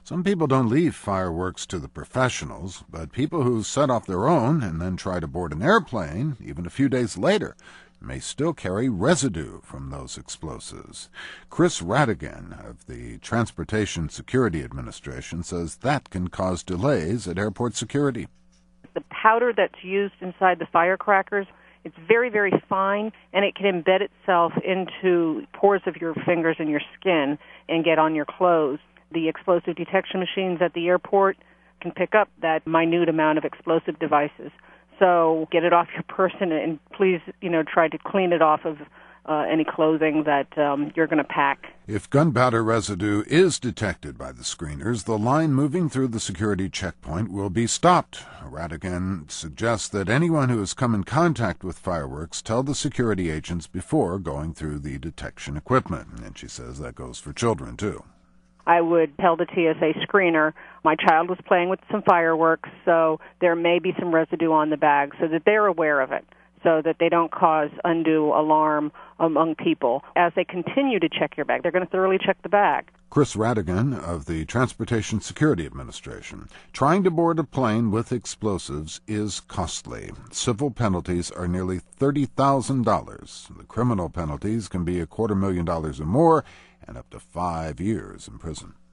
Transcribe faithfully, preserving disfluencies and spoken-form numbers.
Some people don't leave fireworks to the professionals, but people who set off their own and then try to board an airplane, even a few days later, may still carry residue from those explosives. Chris Radigan of the Transportation Security Administration says that can cause delays at airport security. The powder that's used inside the firecrackers, it's very, very fine, and it can embed itself into pores of your fingers and your skin and get on your clothes. The explosive detection machines at the airport can pick up that minute amount of explosive devices. So get it off your person, and please, you know, try to clean it off of uh, any clothing that um, you're going to pack. If gunpowder residue is detected by the screeners, the line moving through the security checkpoint will be stopped. Radigan suggests that anyone who has come in contact with fireworks tell the security agents before going through the detection equipment. And she says that goes for children, too. I would tell the T S A screener, my child was playing with some fireworks, so there may be some residue on the bag, so that they're aware of it, so that they don't cause undue alarm among people. As they continue to check your bag, they're going to thoroughly check the bag. Chris Radigan of the Transportation Security Administration. Trying to board a plane with explosives is costly. Civil penalties are nearly thirty thousand dollars. The criminal penalties can be a quarter million dollars or more, and up to five years in prison.